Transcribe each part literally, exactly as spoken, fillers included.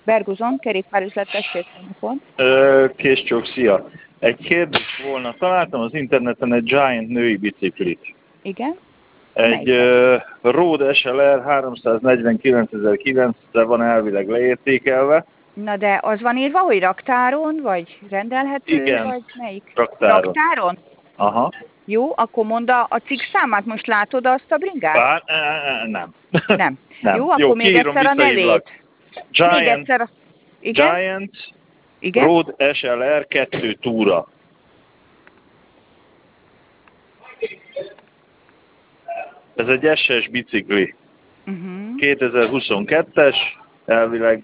Berguzon, kerékpárüzlet, tessék, telefon. Késcsók, szia! Egy kérdés volna. Találtam az interneten egy Giant női biciklit. Igen? Egy uh, Road es el er háromszáznegyvenkilencezer-kilencre van elvileg leértékelve. Na de az van írva, hogy raktáron, vagy rendelhető, Igen, vagy melyik? raktáron. Raktáron? Aha. Jó, akkor mondd a, a cikk számát, most látod azt a bringát? Bár, nem. Nem. nem. Jó, akkor Jó, még egyszer a nevét. Giant, még egyszer a... Igen? Giant Igen? Road es el er kettő túra. Ez egy es es bicikli. Uh-huh. kétezer-huszonkettes, elvileg.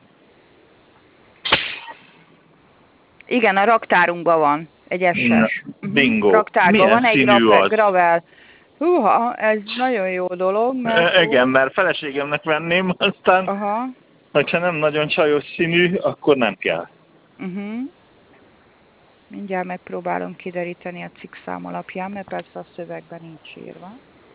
Igen, a raktárunkban van egy es es. Bingo. Raktárban Milyen van egy színű az? gravel. Húha, ez nagyon jó dolog, mert... E, igen, mert feleségemnek venném, aztán, Aha. hogyha nem nagyon csajos színű, akkor nem kell. Uh-huh. Mindjárt megpróbálom kideríteni a cikkszám alapján, mert persze a szövegben nincs írva.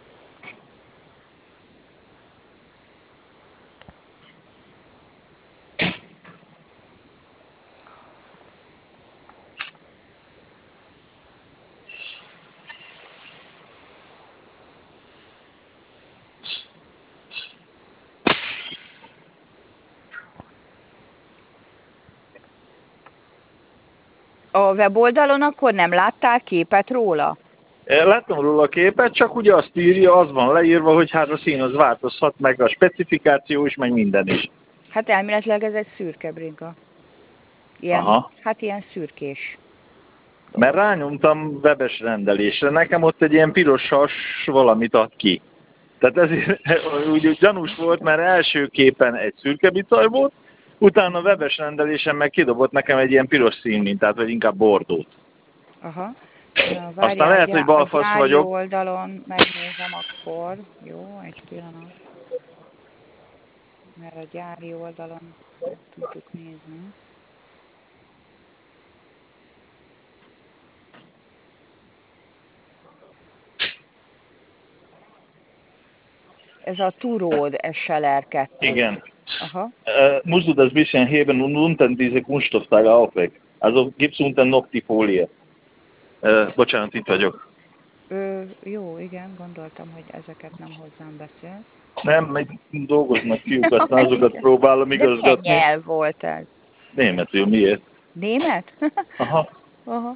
A weboldalon akkor nem láttál képet róla? Láttam róla a képet, csak ugye azt írja, az van leírva, hogy hát a szín az változhat, meg a specifikáció is, meg minden is. Hát elméletileg ez egy szürke bringa. Ilyen, Aha. Hát ilyen szürkés. Mert rányomtam webes rendelésre, nekem ott egy ilyen pirosas valamit ad ki. Tehát ezért úgy gyanús volt, mert első képen egy szürke bicaj volt, utána a webes rendelésen meg kidobott nekem egy ilyen piros színmintát, vagy inkább bordót. Aha. Na, várjál, aztán lehet, hogy balfasz vagyok. A oldalon megnézem akkor. Jó, egy pillanat. Mert a gyári oldalon meg tudjuk nézni. Ez a Two-Road es el er kettő. Igen. Aha. Uh, musst du das bisschen heben und unten diese Kunststoffteile auch weg. Also gibt's unten noch die Folie. Uh, bocsánat, itt vagyok. Ö, jó, igen, gondoltam, hogy ezeket nem hozzám beszél. Nem, meg dolgoznak fiúk, aztán azokat próbálom igazgatni. De milyen nyelv volt ez? Németül, miért? Német? Aha. Aha.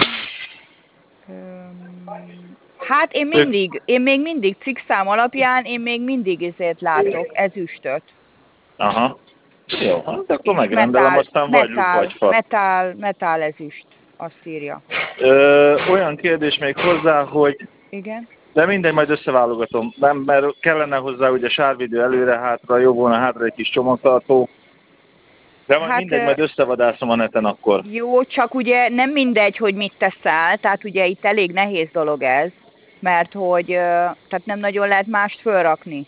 Hát én mindig, én még mindig cikkszám alapján, én még mindig ezért látok ezüstöt. Aha. Jó, hát akkor megrendelem, metál, aztán vagy luk, vagy fa. Metál, metál ezüst, azt írja. Ö, olyan kérdés még hozzá, hogy... Igen? De mindegy, majd összeválogatom. Nem, mert kellene hozzá ugye sárvidő előre-hátra, jó volna hátra egy kis csomagtartó. De majd hát, mindegy, majd összevadászom a neten akkor. Jó, csak ugye nem mindegy, hogy mit teszel, tehát ugye itt elég nehéz dolog ez, mert hogy tehát nem nagyon lehet mást fölrakni.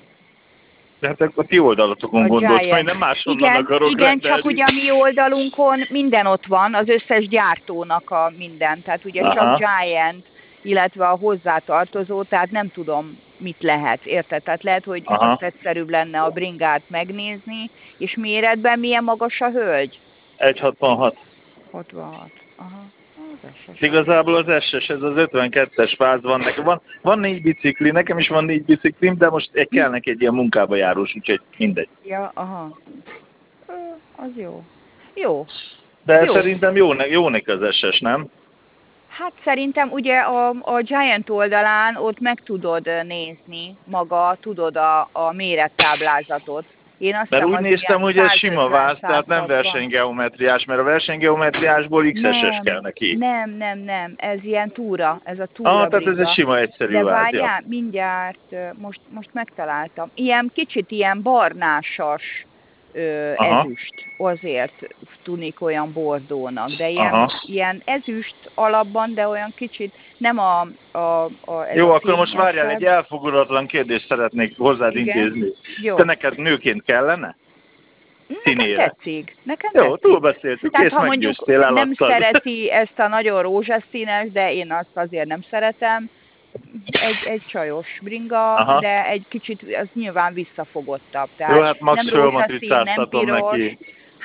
De hát a ti oldalatokon gondoltam, hogy nem máshonnan igen, akarok Igen, rendelni. csak ugye a mi oldalunkon minden ott van, az összes gyártónak a minden, tehát ugye Aha. csak Giant, illetve a hozzátartozó, tehát nem tudom, mit lehet, érted? Tehát lehet, hogy Aha. azt egyszerűbb lenne a bringát megnézni, és méretben milyen magas a hölgy? egy hatvanhat. hatvanhat, aha. Az Igazából az es es, ez az ötvenkettes fáz van nekem. Van, van négy bicikli, nekem is van négy biciklim, de most egy kell neki egy ilyen munkába járós, úgyhogy mindegy. Ja, aha. Ö, az jó. Jó. De jó. szerintem jó, jó neki az es es, nem? Hát szerintem ugye a, a Giant oldalán ott meg tudod nézni maga, tudod a, a mérettáblázatot. Én azt mert úgy néztem, hogy ez sima váz, tehát nem versenygeometriás, mert a versenygeometriásból iksz es es kell neki. Nem, nem, nem, ez ilyen túra, ez a túra Ah, tehát ez egy sima, egyszerű De váz. De várjál, mindjárt, most, most megtaláltam. Ilyen kicsit ilyen barnásas ö, ezüst, azért tűnik olyan bordónak, de ilyen, ilyen ezüst alapban, de olyan kicsit, nem a... a, a Jó, akkor most várjál, egy elfogulatlan kérdést szeretnék hozzád Igen? intézni. Jó. Te neked nőként kellene? Nekem tetszik. Nekem Jó, tetszik. túlbeszéltük, Tehát, és ha mondjuk eladtad. Nem szereti ezt a nagyon rózsaszínes, de én azt azért nem szeretem. Egy, egy csajos bringa, Aha. de egy kicsit az nyilván visszafogottabb. Tehát Jó, hát max nem rózsaszín, nem piros. neki.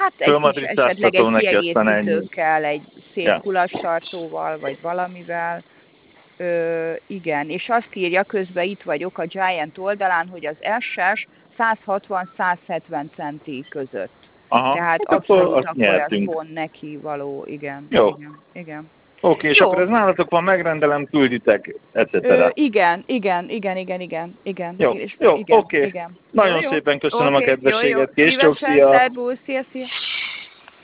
Hát egy kis esetleg egy kiegészítőkkel, egy szép ja. kulassartóval, vagy valamivel. Ö, igen, és azt írja, közben itt vagyok a Giant oldalán, hogy az es-es száz hatvan száz hetven centi között. Aha. Tehát hát abszolút akkor akkor ez pont neki való, igen. Jó. Igen, igen. Oké, okay, és akkor ez nálatok van, megrendelem, külditek, et cetera. Ö, igen, igen, igen, igen, igen, igen. Jó, és, jó, igen, oké. Igen. Nagyon jó, szépen köszönöm okay, a kedvességet, jó, jó. Kés, csók, szia! Szervusz, szia, szia!